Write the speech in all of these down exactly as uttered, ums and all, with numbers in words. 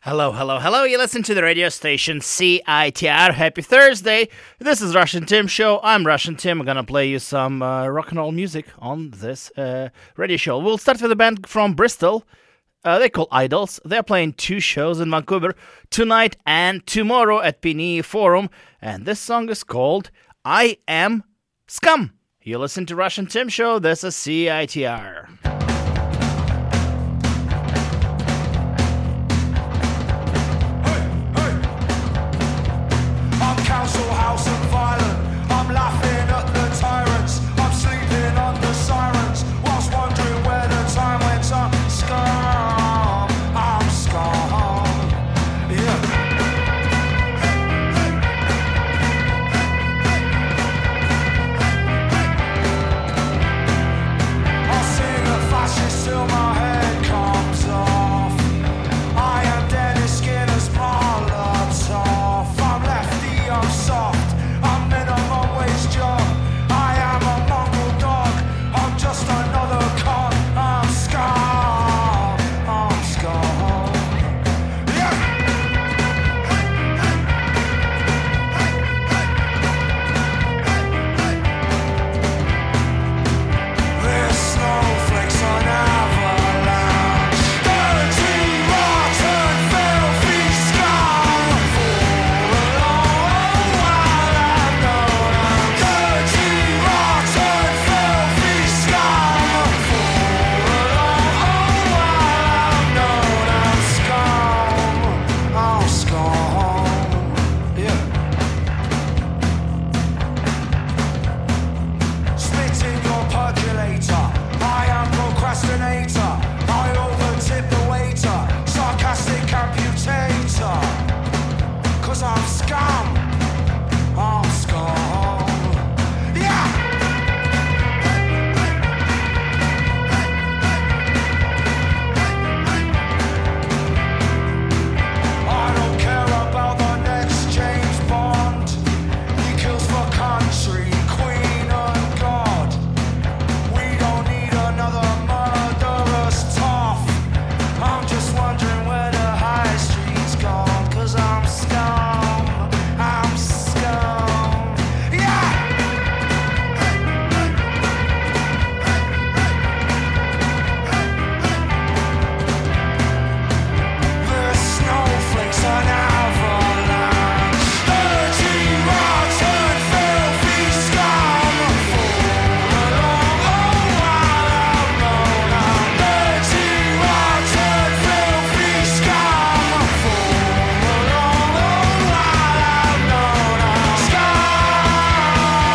Hello, hello, hello. You listen to the radio station C I T R. Happy Thursday. This is Russian Tim Show. I'm Russian Tim. I'm going to play you some uh, rock and roll music on this uh, radio show. We'll start with a band from Bristol. Uh, they're called Idols. They're playing two shows in Vancouver tonight and tomorrow at P N E Forum. And this song is called I Am Scum. You listen to Russian Tim Show. This is C I T R. Council house and violent. I'm laughing at the tyrants. I'm sleeping under sirens. Whilst wondering where the time went on. Scum, I'm scum. Yeah. I'll sing a fascist till my head comes off. I am Dennis Skinner's Molotov. I'm lefty, I'm soft, I'm minimum wage job. I am a mongrel dog, I'm just another con. I'm scum, I'm scum. Yeah. There's snowflakes on avalanche. Dirty, rotten, filthy scum. Fall along while I'm known. I'm dirty, rotten, filthy scum. Fall along while I'm known. I'm scum. I'm scum. Yeah. Spit in your percolator. I am procrastinator. I overtip the waiter. Sarcastic amputator. Cause I'm scum. I'm scum. Yeah! I don't care about the next James Bond. He kills for country, queen and God. We don't need another murderous tough. I'm just wondering where the high street's gone. Cause I'm scum, I'm scum. Yeah! There's snowflakes on avalanche. Dirty, rotten, filthy scum. Fall along while I'm known. I'm dirty, rotten, filthy scum. Fall along while I'm known. I'm scum.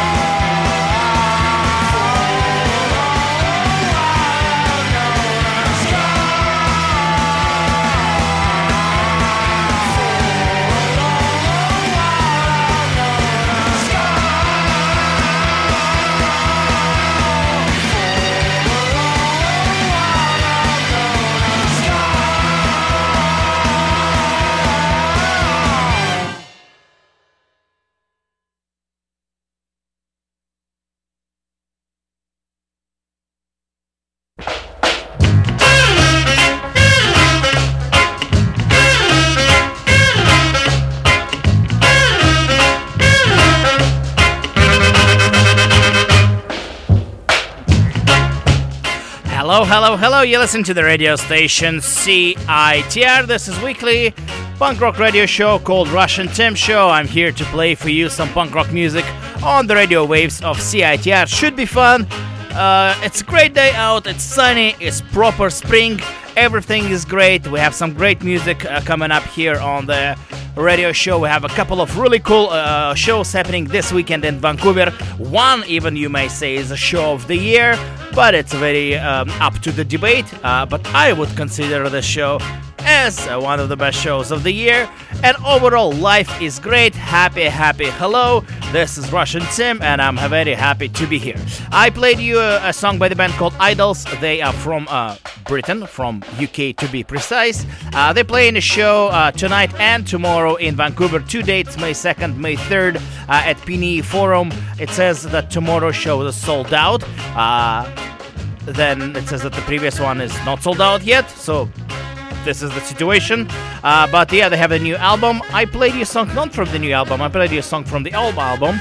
Hello, hello, hello. You listen to the radio station C I T R. This is weekly punk rock radio show called Russian Tim Show. I'm here to play for you some punk rock music on the radio waves of C I T R. Should be fun. Uh, it's a great day out. It's sunny. It's proper spring. Everything is great. We have some great music uh, coming up here on the radio show. We have a couple of really cool uh, shows happening this weekend in Vancouver. One, even you may say, is a show of the year, but it's very um, up to the debate. Uh, but I would consider this show as uh, one of the best shows of the year. And overall, life is great. Happy, happy, hello. This is Russian Tim, and I'm very happy to be here. I played you a, a song by the band called Idols. They are from uh, Britain, from U K to be precise. Uh, they're playing a show uh, tonight and tomorrow in Vancouver. Two dates, May second, May third, uh, at P N E Forum. It says that tomorrow's show is sold out. Uh, then it says that the previous one is not sold out yet, so this is the situation. Uh, but yeah, they have a new album. I played you a song not from the new album, I played you a song from the old album,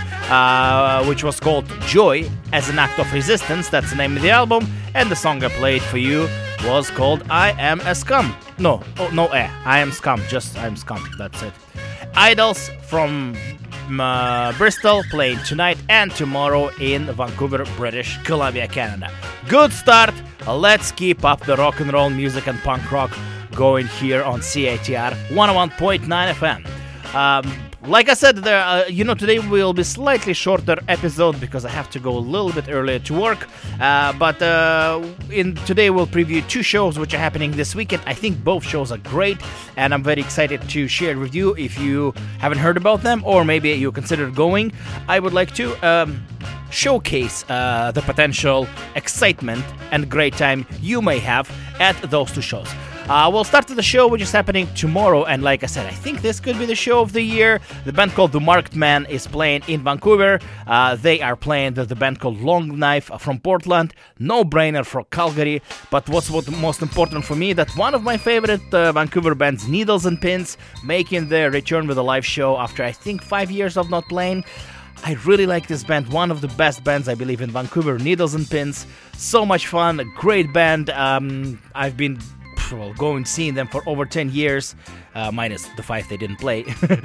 uh, which was called Joy as an Act of Resistance. That's the name of the album. And the song I played for you was called I Am a Scum. No, oh, no, eh, I Am Scum, just I Am Scum, that's it. Idols from uh, Bristol playing tonight and tomorrow in Vancouver, British Columbia, Canada. Good start. Let's keep up the rock and roll music and punk rock going here on C I T R one oh one point nine F M. Um, like I said, there, uh, you know, today will be slightly shorter episode because I have to go a little bit earlier to work. Uh, but uh, in today we'll preview two shows which are happening this weekend. I think both shows are great, and I'm very excited to share with you. If you haven't heard about them, or maybe you consider going, I would like to um, showcase uh, the potential excitement and great time you may have at those two shows. Uh, we'll start the show, which is happening tomorrow, and like I said, I think this could be the show of the year. The band called The Marked Man is playing in Vancouver. Uh, they are playing the, the band called Long Knife from Portland. No Brainer for Calgary. But what's what most important for me, that one of my favorite uh, Vancouver bands, Needles and Pins, making their return with a live show after I think five years of not playing. I really like this band, one of the best bands I believe in Vancouver, Needles and Pins. So much fun, a great band. Um, I've been well, going seeing them for over ten years, uh, minus the five they didn't play.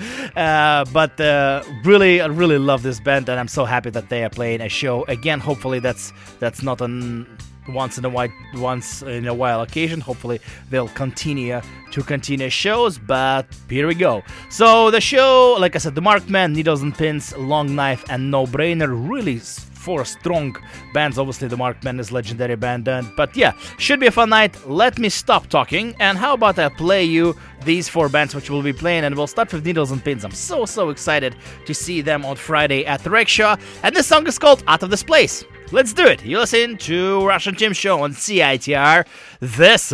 uh, but uh, really, I really love this band, and I'm so happy that they are playing a show again. Hopefully, that's that's not an once in a while, once in a while occasion. Hopefully, they'll continue to continue shows. But here we go. So the show, like I said, The Marked Man, Needles and Pins, Long Knife, and No Brainer. Really four strong bands. Obviously, The Marked Man is a legendary band. And, but yeah, should be a fun night. Let me stop talking. And how about I play you these four bands which will be playing, and we'll start with Needles and Pins. I'm so, so excited to see them on Friday at the Rickshaw. And this song is called Out of This Place. Let's do it. You listen to Russian Tim Show on C I T R. This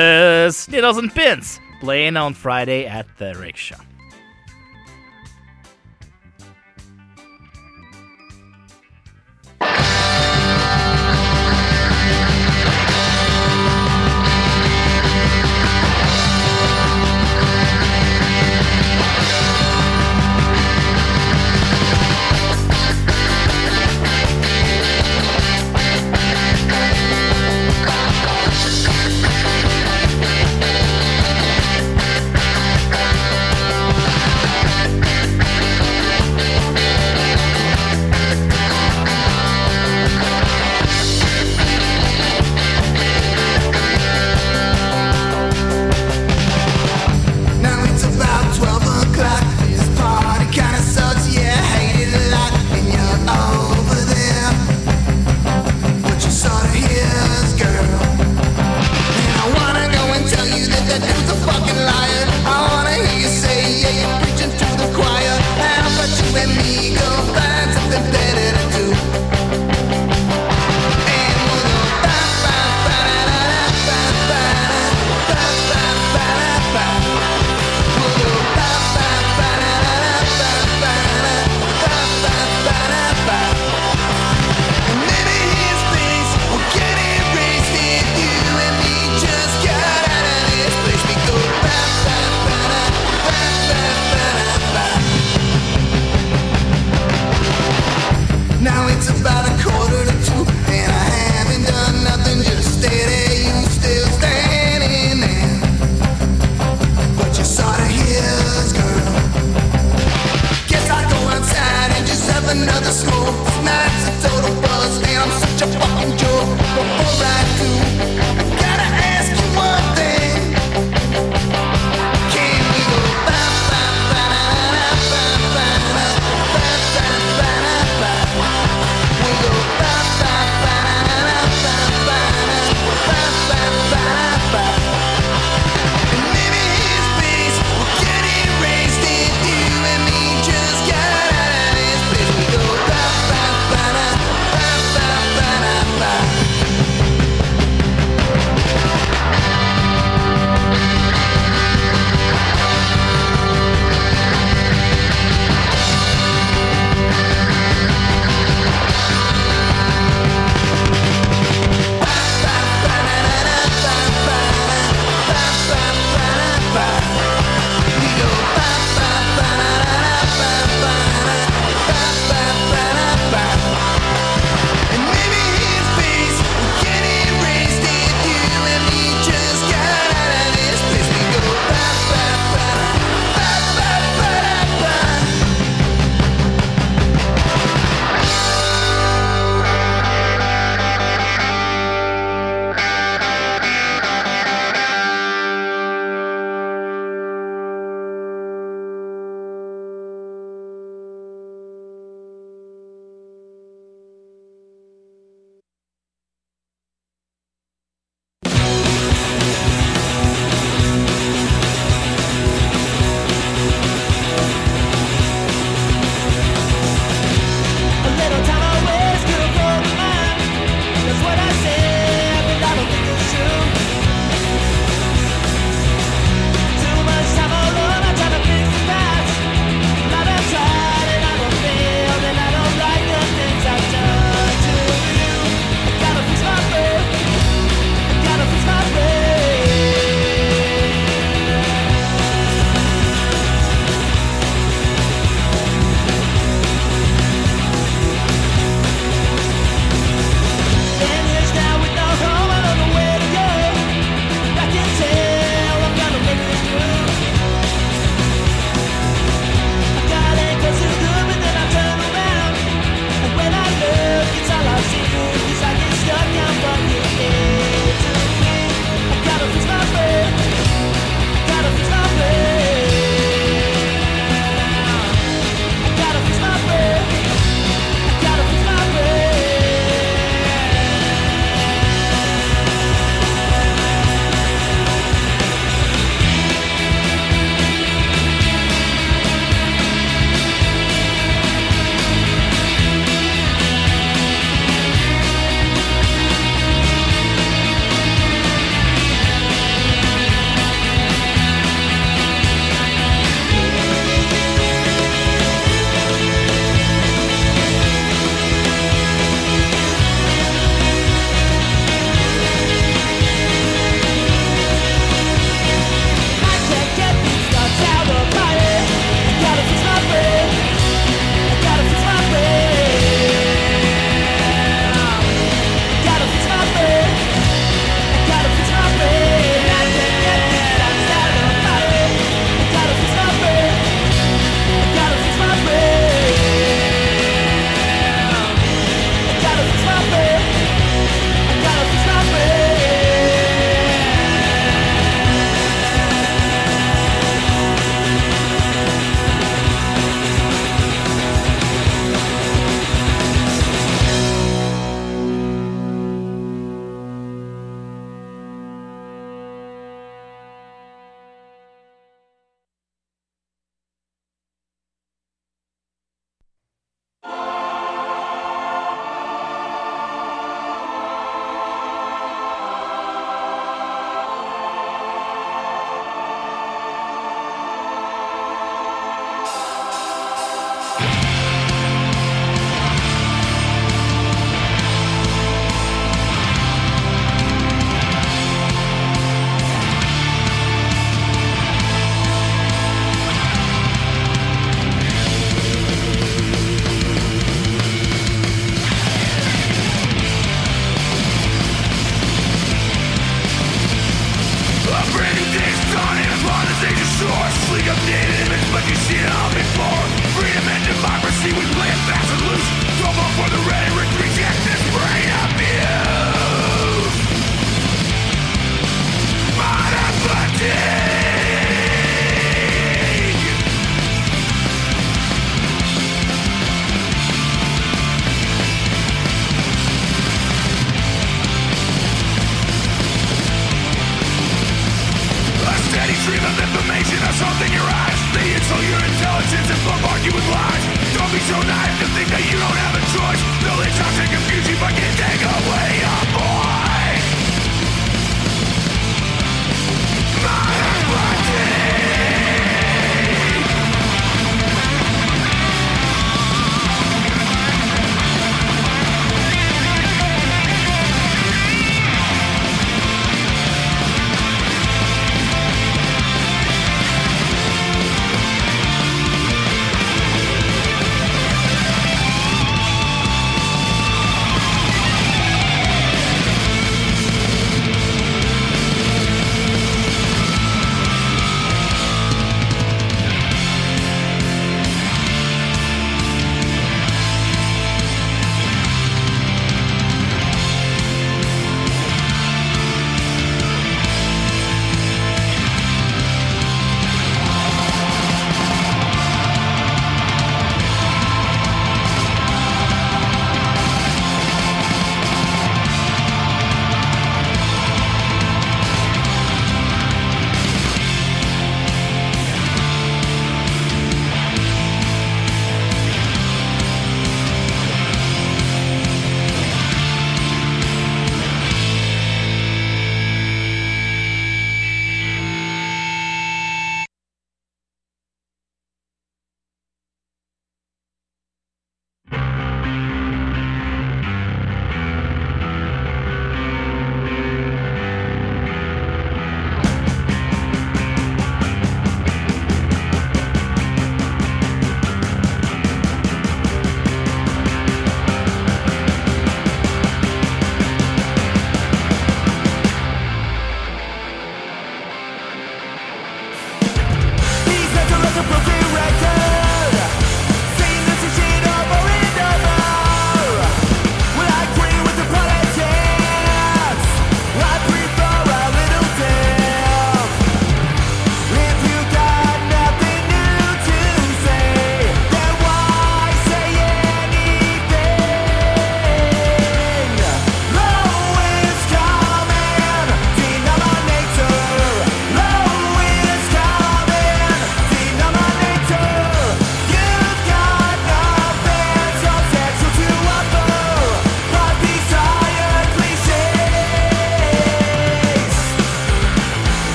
is Needles and Pins playing on Friday at the Rickshaw. Thank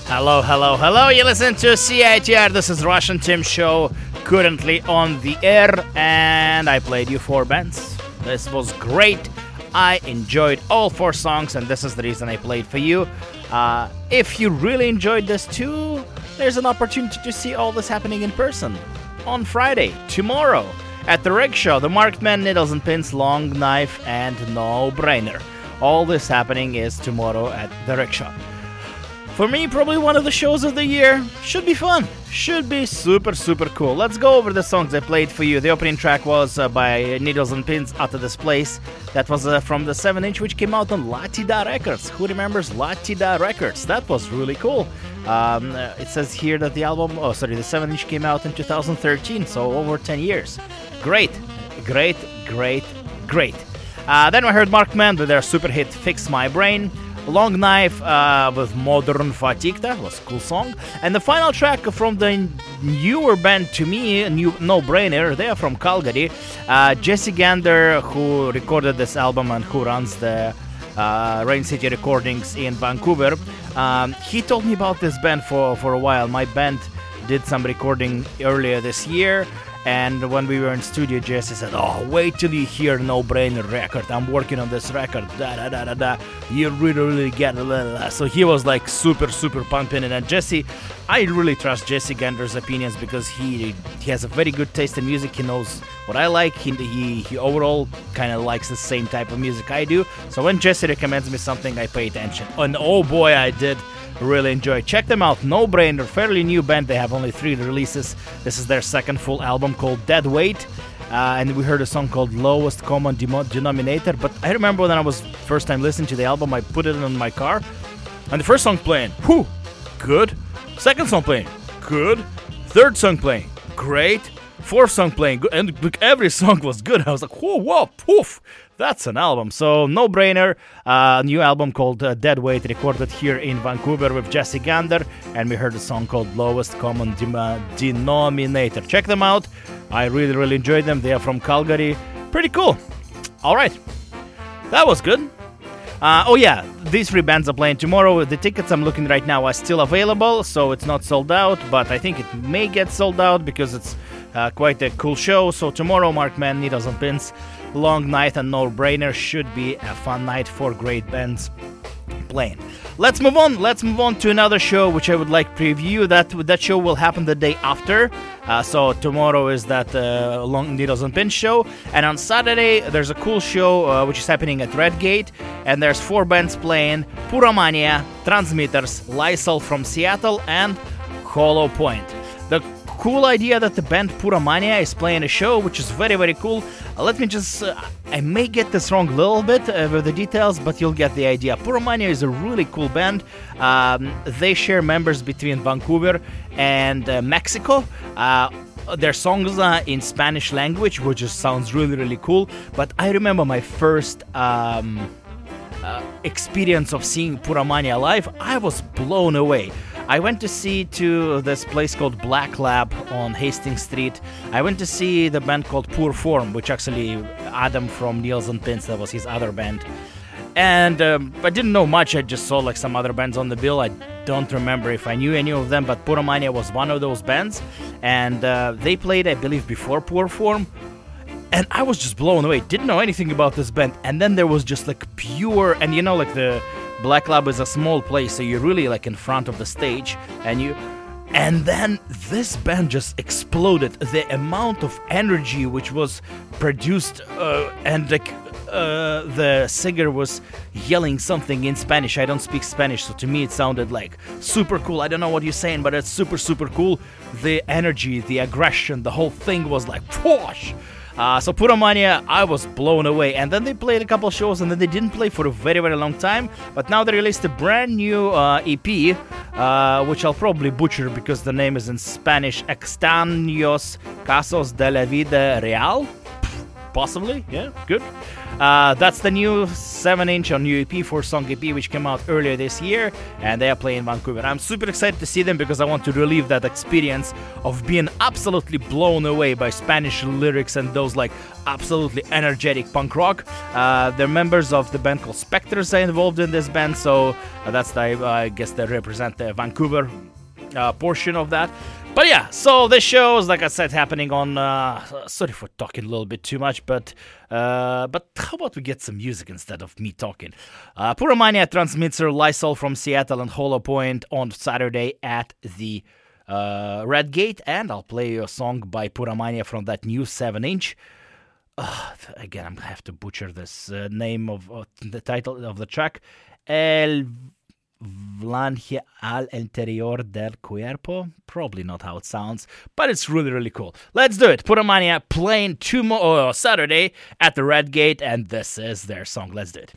Hello, hello, hello. You listen to C I T R. This is Russian Tim Show, currently on the air, and I played you four bands. This was great. I enjoyed all four songs, and this is the reason I played for you. Uh, if you really enjoyed this too, there's an opportunity to see all this happening in person on Friday, tomorrow, at the Rig Show, the Marked Man, Needles and Pins, Long Knife, and No Brainer. All this happening is tomorrow at the Rig Show. For me, probably one of the shows of the year. Should be fun. Should be super, super cool. Let's go over the songs I played for you. The opening track was uh, by Needles and Pins, Out of This Place. That was uh, from the seven inch, which came out on Latida Records. Who remembers Latida Records? That was really cool. Um, uh, it says here that the album, oh sorry, the seven inch came out in two thousand thirteen, so over ten years. Great, great, great, great. Uh, then we heard Marked Man with their super hit Fix My Brain. Long Knife uh, with Modern Fatigue. That was a cool song. And the final track from the newer band to me, new No Brainer. They are from Calgary. Uh, Jesse Gander, who recorded this album and who runs the uh, Rain City Recordings in Vancouver. Um, he told me about this band for, for a while. My band did some recording earlier this year. And when we were in studio, Jesse said, "Oh, wait till you hear No Brainer record. I'm working on this record. Da da da da da. You really, really get it." Blah, blah. So he was like super, super pumping it. And Jesse, I really trust Jesse Gander's opinions because he he has a very good taste in music. He knows what I like. He he, he overall kind of likes the same type of music I do. So when Jesse recommends me something, I pay attention. And oh boy, I did. Really enjoy. Check them out. No Brainer, fairly new band. They have only three releases. This is their second full album called Dead Weight. Uh, and we heard a song called Lowest Common Demo- Denominator. But I remember when I was first time listening to the album, I put it in my car. And the first song playing, whew, good. Second song playing, good. Third song playing, great. Fourth song playing, good. And look, every song was good. I was like, whoa, whoa, poof. That's an album. So, No Brainer, a uh, new album called uh, Dead Weight, recorded here in Vancouver with Jesse Gander, and we heard a song called Lowest Common De- Denominator. Check them out. I really, really enjoyed them. They are from Calgary. Pretty cool. All right. That was good. Uh, oh yeah, these three bands are playing tomorrow. The tickets I'm looking right now are still available, so it's not sold out, but I think it may get sold out because it's uh, quite a cool show. So tomorrow, Marked Man, Needles and Pins, Long Night, and No Brainer should be a fun night for great bands playing. Let's move on. Let's move on to another show which I would like to preview. That that show will happen the day after. Uh, so tomorrow is that uh, Long Needles and Pins show, and on Saturday there's a cool show uh, which is happening at Redgate, and there's four bands playing: Puromania, Transmitters, Lysol from Seattle, and Hollow Point. The cool idea that the band Puromania is playing a show, which is very, very cool. Uh, let me just, uh, I may get this wrong a little bit uh, with the details, but you'll get the idea. Puromania is a really cool band. Um, they share members between Vancouver and uh, Mexico. Uh, their songs are in Spanish language, which just sounds really, really cool. But I remember my first um, uh, experience of seeing Puromania live. I was blown away. I went to see to this place called Black Lab on Hastings Street. I went to see the band called Poor Form, which actually Adam from Needles and Pins, that was his other band. And um, I didn't know much. I just saw like some other bands on the bill. I don't remember if I knew any of them, but Puromania was one of those bands. And uh, they played, I believe, before Poor Form. And I was just blown away. Didn't know anything about this band. And then there was just like pure, and you know, like the Black Lab is a small place, so you're really like in front of the stage, and you, and then this band just exploded. The amount of energy which was produced, uh, and like uh, the singer was yelling something in Spanish. I don't speak Spanish, so to me it sounded like super cool. I don't know what you're saying, but it's super, super cool. The energy, the aggression, the whole thing was like, whoosh! Uh, so Puromania, I was blown away. And then they played a couple shows, and then they didn't play for a very, very long time. But now they released a brand new uh, E P, uh, which I'll probably butcher because the name is in Spanish. Extraños Casos de la Vida Real. Possibly, yeah, good. Uh, that's the new seven inch on new E P, four song E P, which came out earlier this year, and they are playing Vancouver. I'm super excited to see them because I want to relive that experience of being absolutely blown away by Spanish lyrics and those like absolutely energetic punk rock. Uh, they're members of the band called Spectres are involved in this band, so uh, that's the, uh, I guess they represent the Vancouver uh, portion of that. But yeah, so this show is, like I said, happening on, uh, sorry for talking a little bit too much, but uh, but how about we get some music instead of me talking? Uh, Puromania transmits her Lysol from Seattle and Hollow Point on Saturday at the uh, Red Gate, and I'll play you a song by Puromania from that new seven inch. Uh, again, I'm going to have to butcher this uh, name of uh, the title of the track. El Flange al interior del cuerpo. Probably not how it sounds, but it's really, really cool. Let's do it. Puromania playing tomorrow, oh, Saturday at the Red Gate, and this is their song. Let's do it.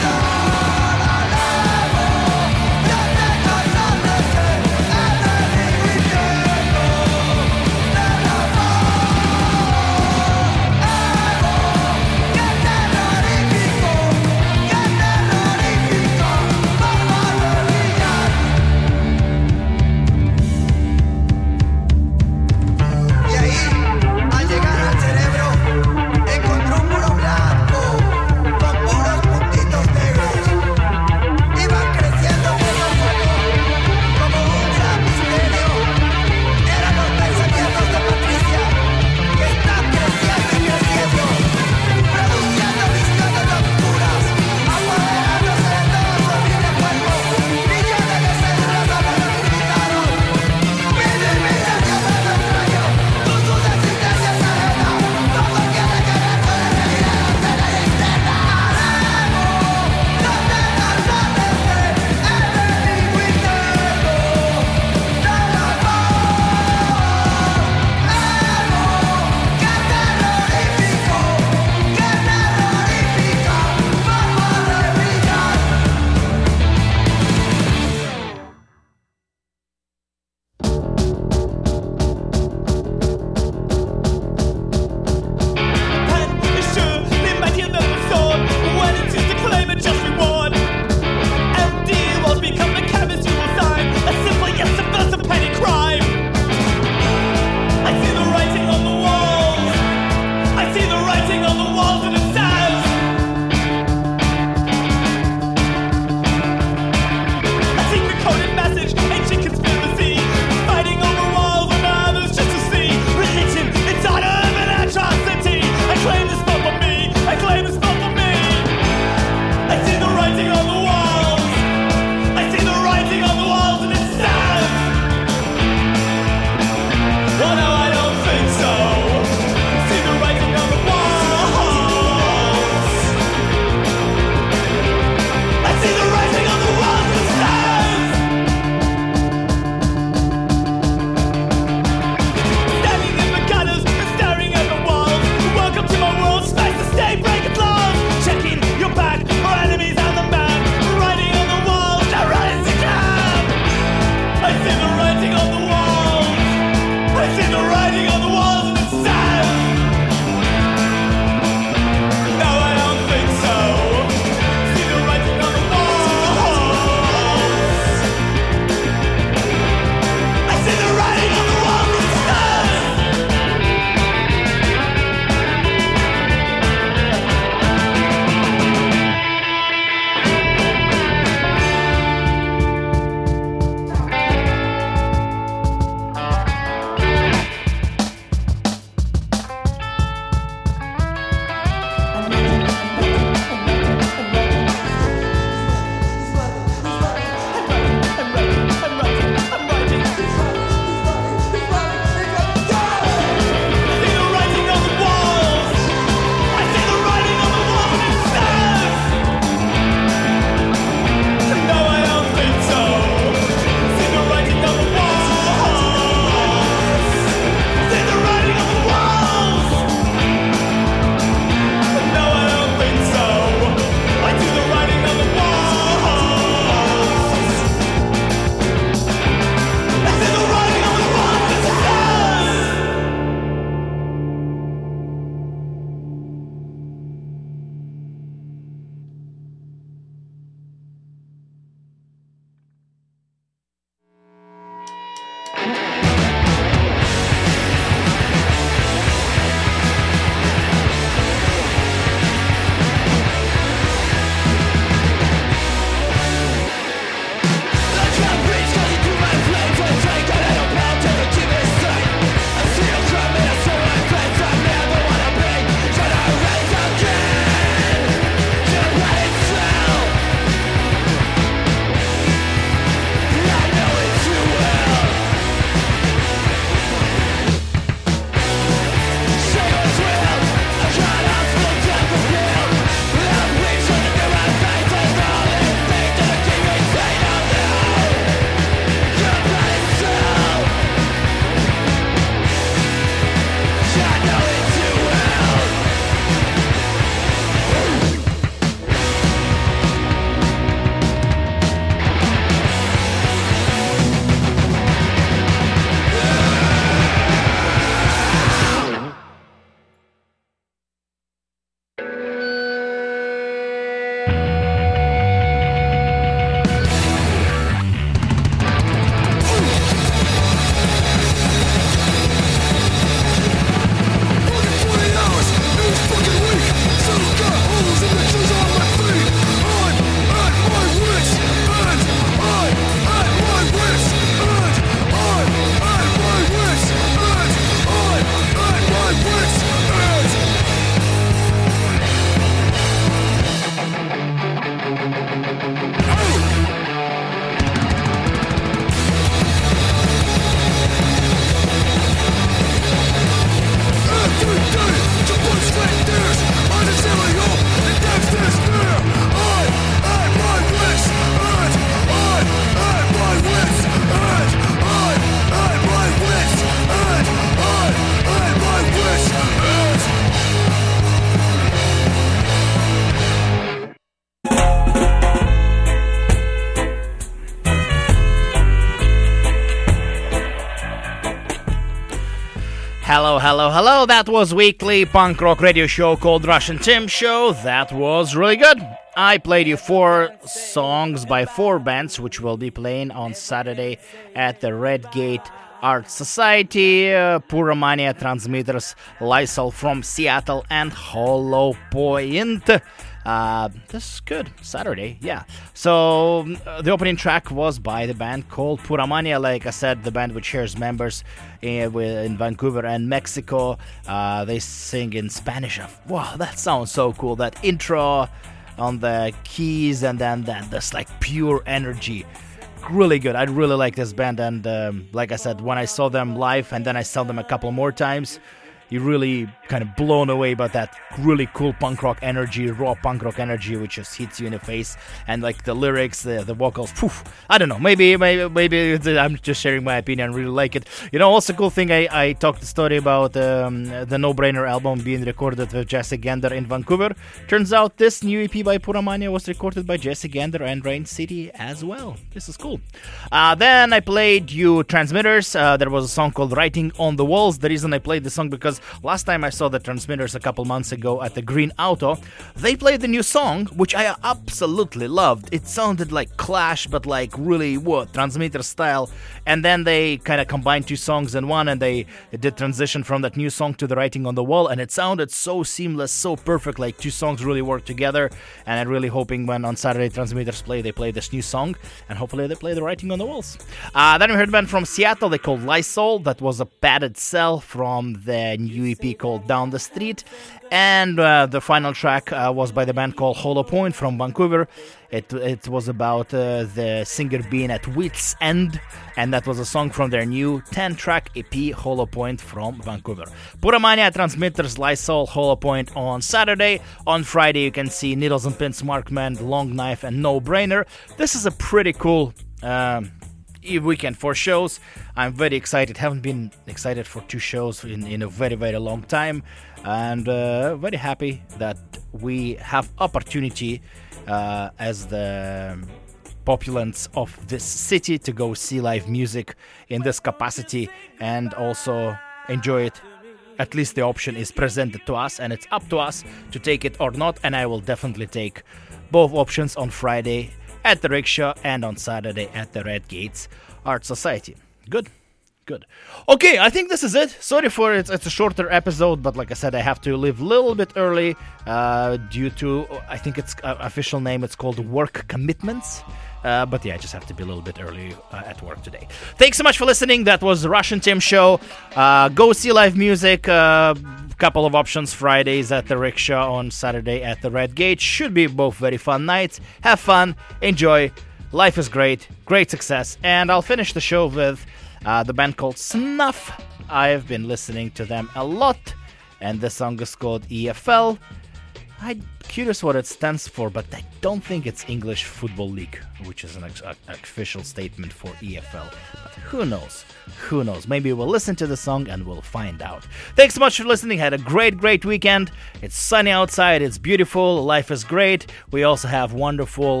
Hello, hello, hello. That was weekly punk rock radio show called Russian Tim Show. That was really good. I played you four songs by four bands, which will be playing on Saturday at the Red Gate Art Society, uh, Puromania, Transmitters, Lysol from Seattle, and Hollow Point. Uh, this is good. Saturday, yeah. So, uh, the opening track was by the band called Puromania. Like I said, the band which shares members in, in Vancouver and Mexico. Uh, they sing in Spanish. Wow, that sounds so cool. That intro on the keys and then that, this like pure energy. Really good. I really like this band. And um, like I said, when I saw them live and then I saw them a couple more times, you're really kind of blown away by that really cool punk rock energy, raw punk rock energy, which just hits you in the face. And like the lyrics, the, the vocals, poof, I don't know, maybe maybe maybe it's, I'm just sharing my opinion. I really like it. You know, also cool thing, I, I talked the story about um, the No Brainer album being recorded with Jesse Gander in Vancouver. Turns out this new E P by Puromania was recorded by Jesse Gander and Rain City as well. This is cool. Uh, then I played you Transmitters. Uh, there was a song called Writing on the Walls. The reason I played this song because last time I saw the Transmitters a couple months ago at the Green Auto, they played the new song, which I absolutely loved. It sounded like Clash, but like really what Transmitter style. And then they kind of combined two songs in one, and they did transition from that new song to the Writing on the Wall, and it sounded so seamless, so perfect. Like two songs really work together. And I'm really hoping when on Saturday Transmitters play, they play this new song, and hopefully they play the Writing on the Walls. Uh, then we heard a band from Seattle. They called Lysol. That was a padded cell from the new E P called Down the Street. And uh, the final track uh, was by the band called Hollow Point from Vancouver. It it was about uh, the singer being at wit's end, and that was a song from their new ten-track E P, Hollow Point from Vancouver. Puromania, Transmitters, Lysol, Hollow Point on Saturday. On Friday you can see Needles and Pins, Markman, Long Knife, and No Brainer. This is a pretty cool Um, weekend for shows. I'm very excited. Haven't been excited for two shows in, in a very very long time, and uh, very happy that we have opportunity uh, as the populace of this city to go see live music in this capacity and also enjoy it. At least the option is presented to us, and it's up to us to take it or not, and I will definitely take both options on Friday at the Rickshaw and on Saturday at the Red Gates Art Society. Good, good. Okay, I think this is it. Sorry for it. It's a shorter episode, but like I said, I have to leave a little bit early uh, due to, I think it's uh, official name, it's called work commitments. Uh, but yeah, I just have to be a little bit early uh, at work today. Thanks so much for listening. That was the Russian Tim Show. Uh, go see live music. Uh, couple of options. Fridays at the Rickshaw, on Saturday at the Red Gate. Should be both very fun nights. Have fun. Enjoy. Life is great. Great success. And I'll finish the show with uh, the band called Snuff. I've been listening to them a lot. And the song is called E F L. I'm curious what it stands for, but I don't think it's English Football League, which is an ex- official statement for E F L. But who knows? Who knows? Maybe we'll listen to the song and we'll find out. Thanks so much for listening. Had a great, great weekend. It's sunny outside. It's beautiful. Life is great. We also have wonderful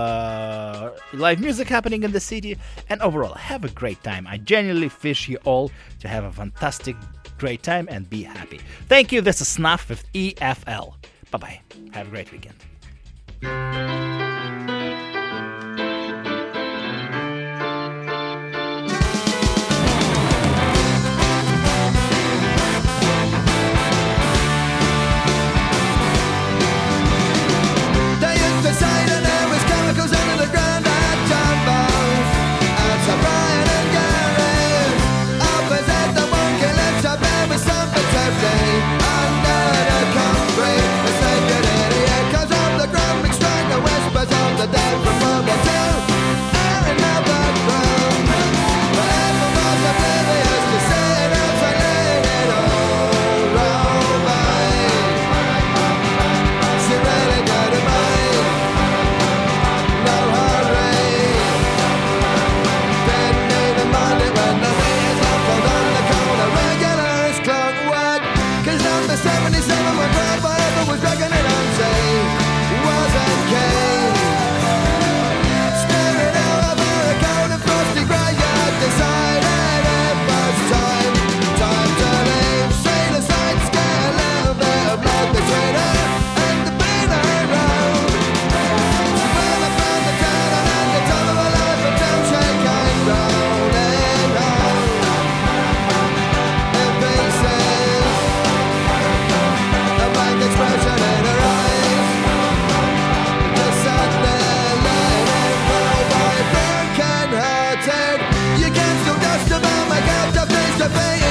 uh, live music happening in the city. And overall, have a great time. I genuinely wish you all to have a fantastic, great time and be happy. Thank you. This is Snuff with E F L. Bye-bye. Have a great weekend. Under the concrete, I said, good idiot, 'cause I'm the ground, strike the café